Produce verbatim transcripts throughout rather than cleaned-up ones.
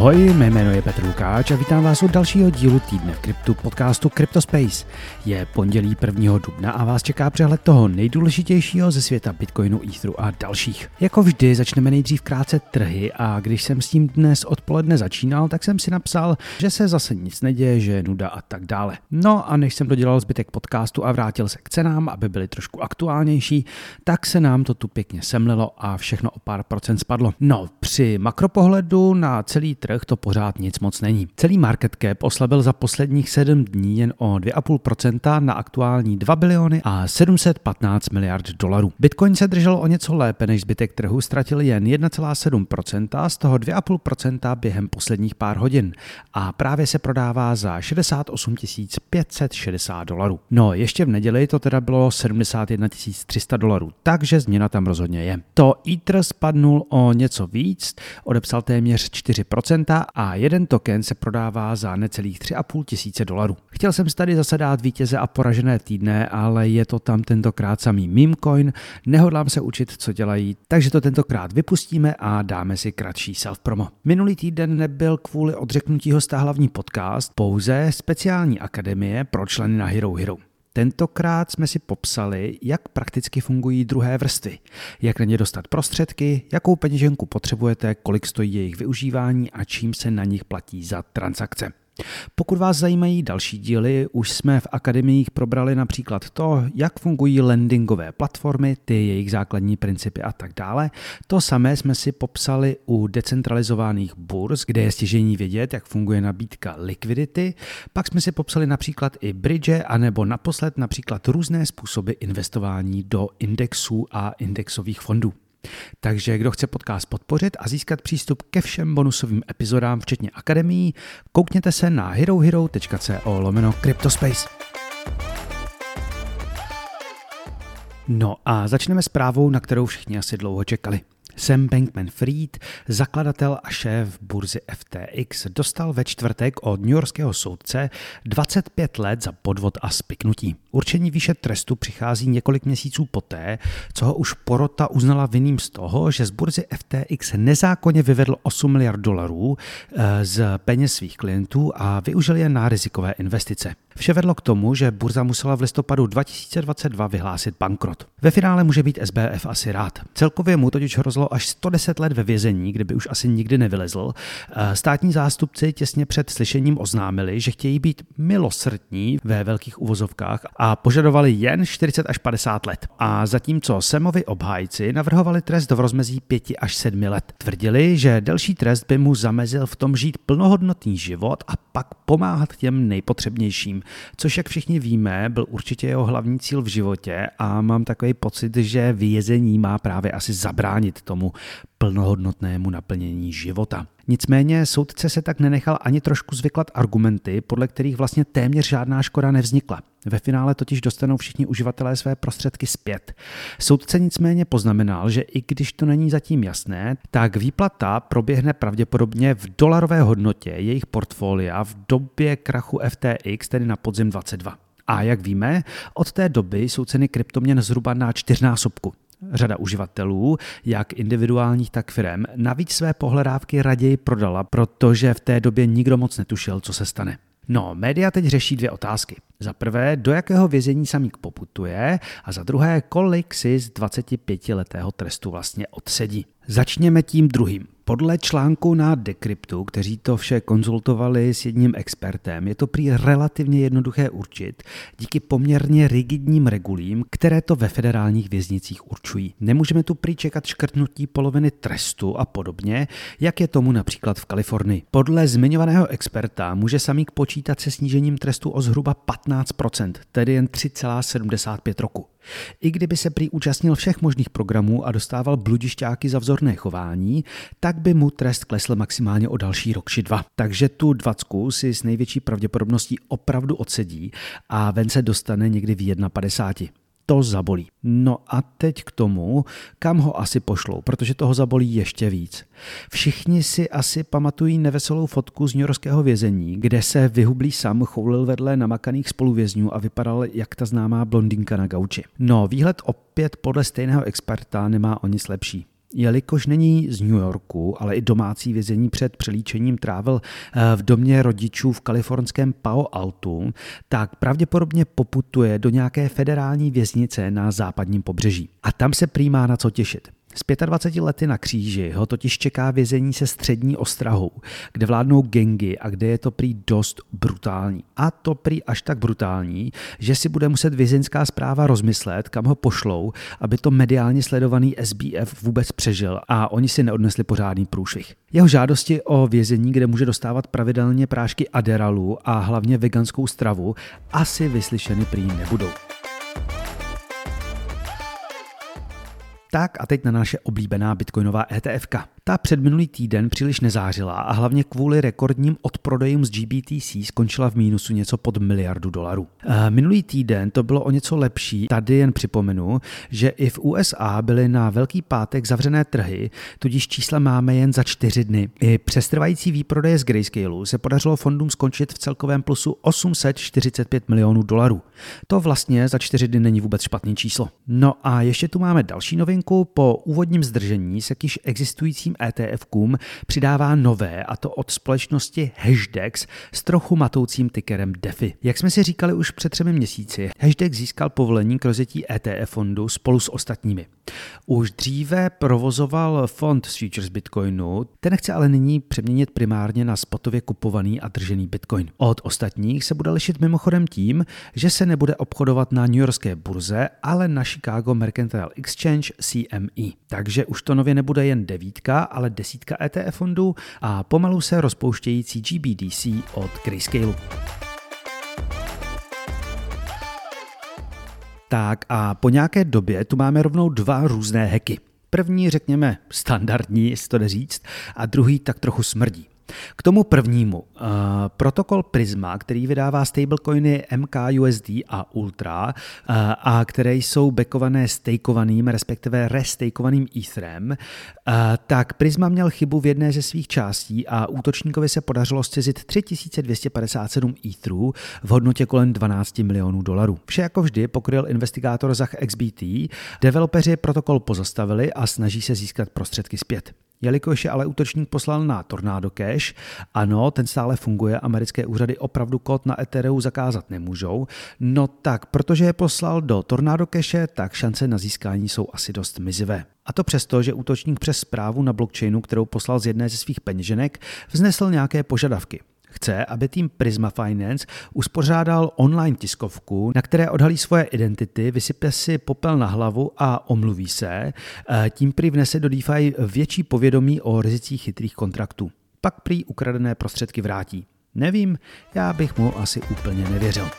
Ahoj, mé jméno je Petr Lukáč a vítám vás u dalšího dílu Týdne v kryptu podcastu CryptoSpace. Je pondělí prvního dubna a vás čeká přehled toho nejdůležitějšího ze světa Bitcoinu, Etheru a dalších. Jako vždy začneme nejdřív krátce trhy a když jsem s tím dnes odpoledne začínal, tak jsem si napsal, že se zase nic neděje, že je nuda a tak dále. No a než jsem dodělal zbytek podcastu a vrátil se k cenám, aby byly trošku aktuálnější, tak se nám to tu pěkně semlilo a všechno o pár procent spadlo. No, při makropohledu na celý trh to pořád nic moc není. Celý market cap oslabil za posledních sedm dní jen o dvě celá pět procenta na aktuální dva biliony a sedm set patnáct miliard dolarů. Bitcoin se držel o něco lépe než zbytek trhu, ztratil jen jedna celá sedm procenta, z toho dvě celá pět procenta během posledních pár hodin a právě se prodává za šedesát osm tisíc pět set šedesát dolarů. No, ještě v neděli to teda bylo sedmdesát jedna tisíc tři sta dolarů, takže změna tam rozhodně je. To Ether spadnul o něco víc, odepsal téměř čtyři procenta a jeden token se prodává za necelých tři a půl tisíce dolarů. Chtěl jsem si tady zase dát vítěze a poražené týdne, ale je to tam tentokrát samý meme coin, nehodlám se učit, co dělají, takže to tentokrát vypustíme a dáme si kratší self-promo. Minulý týden nebyl kvůli odřeknutí hosta hlavní podcast, pouze speciální akademie pro členy na Hero Hero. Tentokrát jsme si popsali, jak prakticky fungují druhé vrstvy, jak na ně dostat prostředky, jakou peněženku potřebujete, kolik stojí jejich využívání a čím se na nich platí za transakce. Pokud vás zajímají další díly, už jsme v akademiích probrali například to, jak fungují lendingové platformy, ty jejich základní principy a tak dále. To samé jsme si popsali u decentralizovaných burz, kde je stěžejní vědět, jak funguje nabídka likvidity. Pak jsme si popsali například i bridge, anebo naposled například různé způsoby investování do indexů a indexových fondů. Takže kdo chce podcast podpořit a získat přístup ke všem bonusovým epizodám, včetně akademií, koukněte se na herohero.co lomeno CryptoSpace. No a začneme s zprávou, na kterou všichni asi dlouho čekali. Sam Bankman-Fried, zakladatel a šéf burzy F T X, dostal ve čtvrtek od newyorského soudce dvacet pět let za podvod a spiknutí. Určení výše trestu přichází několik měsíců poté, co ho už porota uznala vinným z toho, že z burzy F T X nezákonně vyvedl osm miliard dolarů z peněz svých klientů a využil je na rizikové investice. Vše vedlo k tomu, že burza musela v listopadu dva tisíce dvacet dva vyhlásit bankrot. Ve finále může být S B F asi rád. Celkově mu totiž hrozilo až sto deset let ve vězení, kde by už asi nikdy nevylezl. Státní zástupci těsně před slyšením oznámili, že chtějí být milosrdní ve velkých uvozovkách a požadovali jen čtyřicet až padesát let. A zatímco Samovi obhájci navrhovali trest v rozmezí pět až sedm let. Tvrdili, že delší trest by mu zamezil v tom žít plnohodnotný život a pak pomáhat těm nejpotřebnějším. Což, jak všichni víme, byl určitě jeho hlavní cíl v životě a mám takový pocit, že vězení má právě asi zabránit tomu plnohodnotnému naplnění života. Nicméně soudce se tak nenechal ani trošku zvyklat argumenty, podle kterých vlastně téměř žádná škoda nevznikla. Ve finále totiž dostanou všichni uživatelé své prostředky zpět. Soudce nicméně poznamenal, že i když to není zatím jasné, tak výplata proběhne pravděpodobně v dolarové hodnotě jejich portfolia v době krachu F T X, tedy na podzim dvacet dva. A jak víme, od té doby jsou ceny kryptoměn zhruba na čtyřnásobku. Řada uživatelů, jak individuálních, tak firem, navíc své pohledávky raději prodala, protože v té době nikdo moc netušil, co se stane. No, média teď řeší dvě otázky. Za prvé, do jakého vězení Samík poputuje a za druhé, kolik si z dvacetipětiletého trestu vlastně odsedí. Začněme tím druhým. Podle článku na Decryptu, kteří to vše konzultovali s jedním expertem, je to prý relativně jednoduché určit díky poměrně rigidním regulím, které to ve federálních věznicích určují. Nemůžeme tu prý čekat škrtnutí poloviny trestu a podobně, jak je tomu například v Kalifornii. Podle zmiňovaného experta může Samík počítat se snížením trestu o zhruba patnáct procent, tedy jen tři celá sedmdesát pět roku. I kdyby se prý účastnil všech možných programů a dostával bludišťáky za vzorné chování, tak by mu trest klesl maximálně o další rok či dva. Takže tu dvacku si s největší pravděpodobností opravdu odsedí a ven se dostane někdy v padesát jedna. To zabolí. No a teď k tomu, kam ho asi pošlou, protože toho zabolí ještě víc. Všichni si asi pamatují neveselou fotku z newyorského vězení, kde se vyhublý Sam choulil vedle namakaných spoluvězňů a vypadal jak ta známá blondýnka na gauči. No, výhled opět podle stejného experta nemá o nic lepší. Jelikož není z New Yorku, ale i domácí vězení před přelíčením trávil v domě rodičů v kalifornském Palo Altu, tak pravděpodobně poputuje do nějaké federální věznice na západním pobřeží. A tam se prý má na co těšit. Z dvaceti pěti lety na kříži ho totiž čeká vězení se střední ostrahou, kde vládnou gangy a kde je to prý dost brutální. A to prý až tak brutální, že si bude muset vězeňská správa rozmyslet, kam ho pošlou, aby to mediálně sledovaný S B F vůbec přežil a oni si neodnesli pořádný průšvih. Jeho žádosti o vězení, kde může dostávat pravidelně prášky Adderalu a hlavně veganskou stravu, asi vyslyšeny prý nebudou. Tak a teď na naše oblíbená bitcoinová E T F ka. Ta před minulý týden příliš nezářila a hlavně kvůli rekordním odprodejům z G B T C skončila v mínusu něco pod miliardu dolarů. E, minulý týden to bylo o něco lepší, tady jen připomenu, že i v U S A byly na Velký pátek zavřené trhy, tudíž čísla máme jen za čtyři dny. I přes trvající výprodeje z Grayscaleu se podařilo fondům skončit v celkovém plusu osm set čtyřicet pět milionů dolarů. To vlastně za čtyři dny není vůbec špatný číslo. No a ještě tu máme další novinku. Po úvodním zdržení se k již existujícím E T F kům přidává nové, a to od společnosti Hashdex s trochu matoucím tickerem D E F I. Jak jsme si říkali už před třemi měsíci, Hashdex získal povolení k rozjetí E T F fondu spolu s ostatními. Už dříve provozoval fond s futures Bitcoinu, ten chce ale nyní přeměnit primárně na spotově kupovaný a držený Bitcoin. Od ostatních se bude lišit mimochodem tím, že se nebude obchodovat na newyorské burze, ale na Chicago Mercantile Exchange C M E. Takže už to nově nebude jen devítka, ale desítka E T F fondů a pomalu se rozpouštějící G B D C od Grayscaleu. Tak a po nějaké době tu máme rovnou dva různé hacky. První, řekněme, standardní, jestli to jde říct, a druhý tak trochu smrdí. K tomu prvnímu, uh, protokol Prisma, který vydává stablecoiny M K U S D a Ultra uh, a které jsou backované stakeovaným, respektive restakeovaným Etherem, uh, tak Prisma měl chybu v jedné ze svých částí a útočníkovi se podařilo zcizit tři tisíce dvě stě padesát sedm Etherů v hodnotě kolem dvanáct milionů dolarů. Vše jako vždy pokryl investigátor Zach X B T, developeři protokol pozastavili a snaží se získat prostředky zpět. Jelikož je ale útočník poslal na Tornado Cash, ano, ten stále funguje, americké úřady opravdu kód na Ethereum zakázat nemůžou, no tak protože je poslal do Tornado Cache, tak šance na získání jsou asi dost mizivé. A to přesto, že útočník přes zprávu na blockchainu, kterou poslal z jedné ze svých peněženek, vznesl nějaké požadavky. Chce, aby tým Prisma Finance uspořádal online tiskovku, na které odhalí svoje identity, vysype si popel na hlavu a omluví se, tím prý vnese do DeFi větší povědomí o rizicích chytrých kontraktů. Pak prý ukradené prostředky vrátí. Nevím, já bych mu asi úplně nevěřil.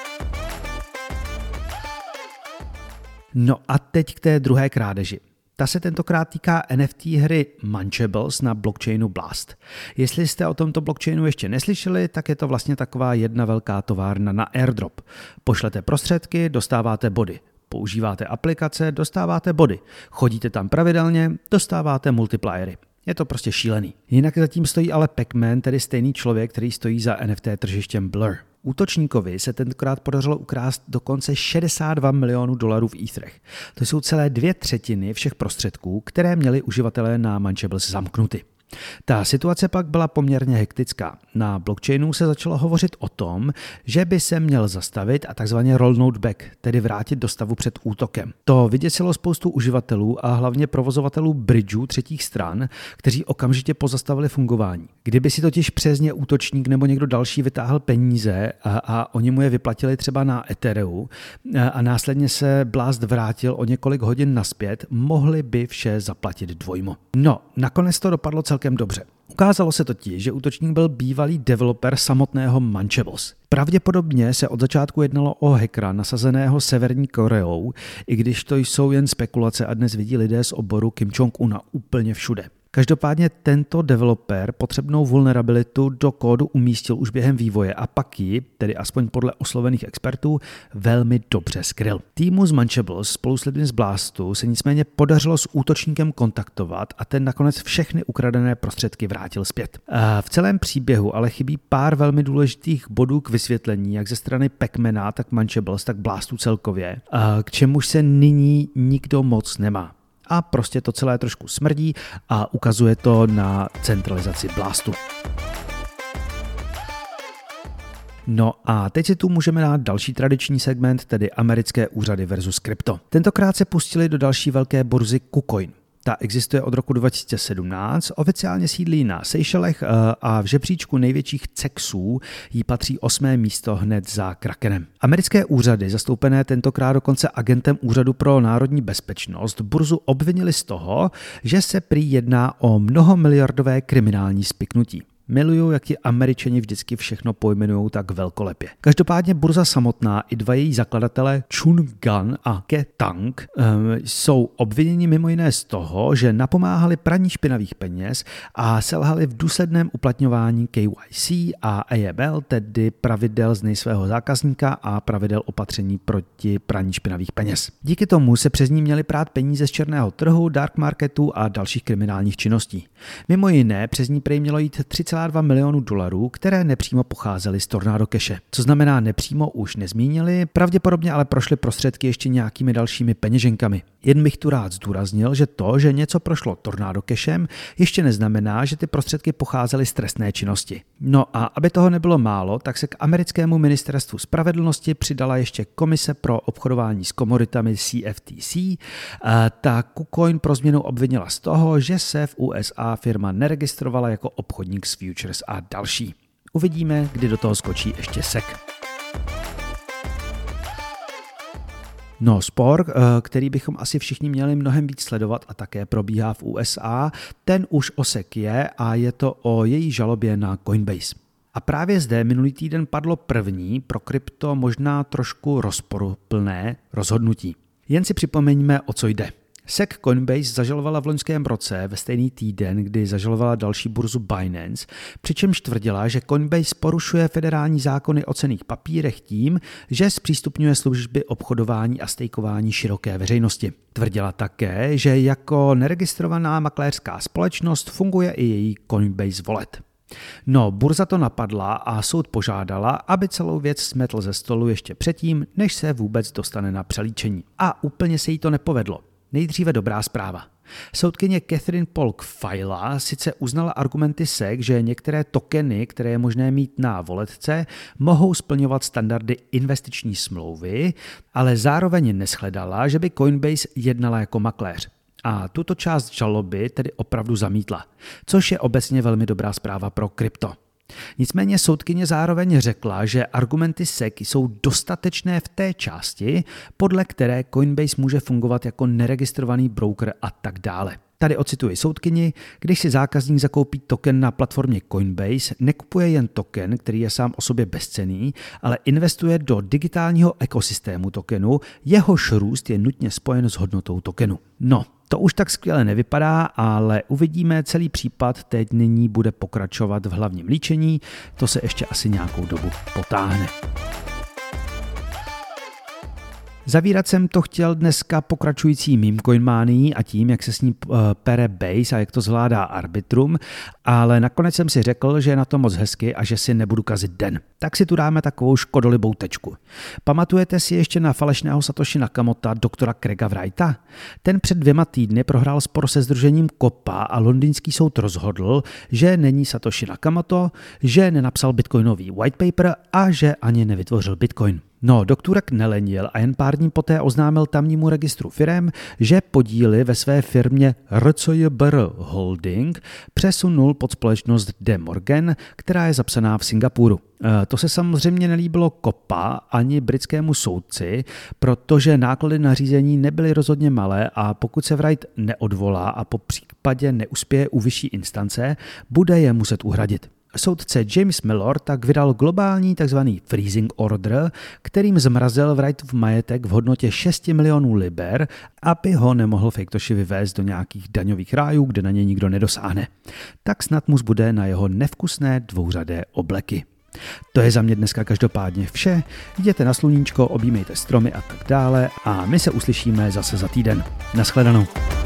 No a teď k té druhé krádeži. Ta se tentokrát týká N F T hry Munchables na blockchainu Blast. Jestli jste o tomto blockchainu ještě neslyšeli, tak je to vlastně taková jedna velká továrna na airdrop. Pošlete prostředky, dostáváte body. Používáte aplikace, dostáváte body. Chodíte tam pravidelně, dostáváte multipliery. Je to prostě šílený. Jinak zatím stojí ale Pac-Man, tedy stejný člověk, který stojí za N F T tržištěm Blur. Útočníkovi se tentokrát podařilo ukrást dokonce šedesát dva milionů dolarů v Etherech. To jsou celé dvě třetiny všech prostředků, které měli uživatelé na Munchables zamknuty. Ta situace pak byla poměrně hektická. Na blockchainu se začalo hovořit o tom, že by se měl zastavit a takzvaně rollnout back, tedy vrátit do stavu před útokem. To vyděsilo spoustu uživatelů a hlavně provozovatelů bridgeů třetích stran, kteří okamžitě pozastavili fungování. Kdyby si totiž přes ně útočník nebo někdo další vytáhl peníze a, a oni mu je vyplatili třeba na Ethereum a, a následně se Blast vrátil o několik hodin naspět, mohli by vše zaplatit dvojmo. No, nakonec to dopadlo celkem dobře. Ukázalo se totiž, že útočník byl bývalý developer samotného Munchables. Pravděpodobně se od začátku jednalo o hackera nasazeného Severní Koreou, i když to jsou jen spekulace a dnes vidí lidé z oboru Kim Jong-una úplně všude. Každopádně tento developer potřebnou vulnerabilitu do kódu umístil už během vývoje a pak ji, tedy aspoň podle oslovených expertů, velmi dobře skryl. Týmu z Munchables spolu s lidmi z Blastu se nicméně podařilo s útočníkem kontaktovat a ten nakonec všechny ukradené prostředky vrátil zpět. A v celém příběhu ale chybí pár velmi důležitých bodů k vysvětlení, jak ze strany Pac-Mana, tak Munchables, tak Blastu celkově, a k čemuž se nyní nikdo moc nemá. a prostě to celé trošku smrdí a ukazuje to na centralizaci Blastu. No a teď si tu můžeme dát další tradiční segment, tedy americké úřady versus krypto. Tentokrát se pustili do další velké burzy KuCoin. Ta existuje od roku dva tisíce sedmnáct, oficiálně sídlí na Seychelech a v žebříčku největších cexů jí patří osmé místo hned za Krakenem. Americké úřady, zastoupené tentokrát dokonce agentem Úřadu pro národní bezpečnost, burzu obvinili z toho, že se prý jedná o mnohomiliardové kriminální spiknutí. Miluju, jak ti Američani vždycky všechno pojmenujou tak velkolepě. Každopádně burza samotná i dva její zakladatelé Chun Gan a Ke Tang um, jsou obviněni mimo jiné z toho, že napomáhali praní špinavých peněz a selhali v důsledném uplatňování K Y C a A M L, tedy pravidel z svého zákazníka a pravidel opatření proti praní špinavých peněz. Díky tomu se přes ní měli prát peníze z černého trhu, dark marketu a dalších kriminálních činností. Mimo jiné přes ní prý mělo jít tři celá dva milionu dolarů, které nepřímo pocházely z Tornado Cache. Co znamená nepřímo už nezmínili, pravděpodobně ale prošly prostředky ještě nějakými dalšími peněženkami. Jen bych tu rád zdůraznil, že to, že něco prošlo Tornado Cachem, ještě neznamená, že ty prostředky pocházely z trestné činnosti. No a aby toho nebylo málo, tak se k americkému ministerstvu spravedlnosti přidala ještě Komise pro obchodování s komoditami C F T C. Ta KuCoin pro změnu obvinila z toho, že se v U S A firma neregistrovala jako obchodník s futures a další. Uvidíme, kdy do toho skočí ještě S E C. No, spor, který bychom asi všichni měli mnohem víc sledovat a také probíhá v U S A, ten už o S E C je a je to o její žalobě na Coinbase. A právě zde minulý týden padlo první pro krypto možná trošku rozporuplné rozhodnutí. Jen si připomeňme, o co jde. S E C Coinbase zažalovala v loňském roce ve stejný týden, kdy zažalovala další burzu Binance, přičemž tvrdila, že Coinbase porušuje federální zákony o cenných papírech tím, že zpřístupňuje služby obchodování a stejkování široké veřejnosti. Tvrdila také, že jako neregistrovaná makléřská společnost funguje i její Coinbase Wallet. No, burza to napadla a soud požádala, aby celou věc smetl ze stolu ještě předtím, než se vůbec dostane na přelíčení. A úplně se jí to nepovedlo. Nejdříve dobrá zpráva. Soudkyně Catherine Polk Fajla sice uznala argumenty S E C, že některé tokeny, které je možné mít na voletce, mohou splňovat standardy investiční smlouvy, ale zároveň neshledala, že by Coinbase jednala jako makléř. A tuto část žaloby tedy opravdu zamítla, což je obecně velmi dobrá zpráva pro krypto. Nicméně soudkyně zároveň řekla, že argumenty S E C jsou dostatečné v té části, podle které Coinbase může fungovat jako neregistrovaný broker a tak dále. Tady ocituji soudkyni, když si zákazník zakoupí token na platformě Coinbase, nekupuje jen token, který je sám o sobě bezcenný, ale investuje do digitálního ekosystému tokenu, jehož růst je nutně spojen s hodnotou tokenu. No, to už tak skvěle nevypadá, ale uvidíme, celý případ teď nyní bude pokračovat v hlavním líčení, to se ještě asi nějakou dobu potáhne. Zavírat jsem to chtěl dneska pokračující meme coinmánií a tím, jak se s ní pere Base a jak to zvládá Arbitrum, ale nakonec jsem si řekl, že je na to moc hezky a že si nebudu kazit den. Tak si tu dáme takovou škodolibou tečku. Pamatujete si ještě na falešného Satoshi Nakamota doktora Craiga Wrighta? Ten před dvěma týdny prohrál spor se sdružením Kopa a londýnský soud rozhodl, že není Satoshi Nakamoto, že nenapsal bitcoinový white paper a že ani nevytvořil bitcoin. No, doktorek nelenil a jen pár dní poté oznámil tamnímu registru firem, že podíly ve své firmě R C J B R Holding přesunul pod společnost De Morgan, která je zapsaná v Singapuru. To se samozřejmě nelíbilo Kopa ani britskému soudci, protože náklady na řízení nebyly rozhodně malé a pokud se Wright neodvolá a po případě neuspěje u vyšší instance, bude je muset uhradit. Soudce James Mellor tak vydal globální tzv. Freezing order, kterým zmrazil Wrightův majetek v hodnotě šest milionů liber, aby ho nemohl Fejktoši vyvést do nějakých daňových rájů, kde na ně nikdo nedosáhne. Tak snad mu zbude na jeho nevkusné dvouřadé obleky. To je za mě dneska každopádně vše. Jděte na sluníčko, objímejte stromy a tak dále a my se uslyšíme zase za týden. Naschledanou.